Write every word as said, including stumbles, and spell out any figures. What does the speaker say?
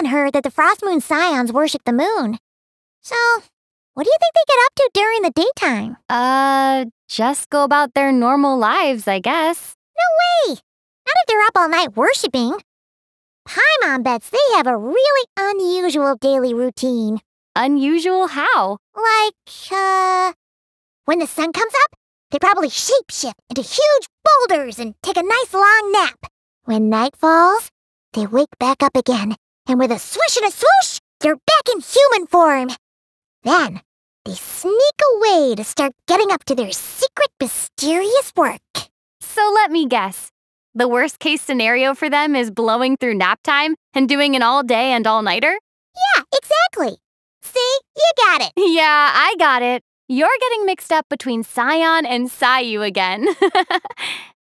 Scion heard that the Frost Moon Scions worship the moon. So, what do you think they get up to during the daytime? Uh, just go about their normal lives, I guess. No way! Not if they're up all night worshiping. Paimon bets they have a really unusual daily routine. Unusual how? Like, uh... when the sun comes up, they probably shapeshift into huge boulders and take a nice long nap. When night falls, they wake back up again, and with a swish and a swoosh, they're back in human form. Then, they sneak away to start getting up to their secret mysterious work. So let me guess. The worst case scenario for them is blowing through nap time and doing an all-day and all-nighter? Yeah, exactly. See, you got it. Yeah, I got it. You're getting mixed up between Scion and Sayu again.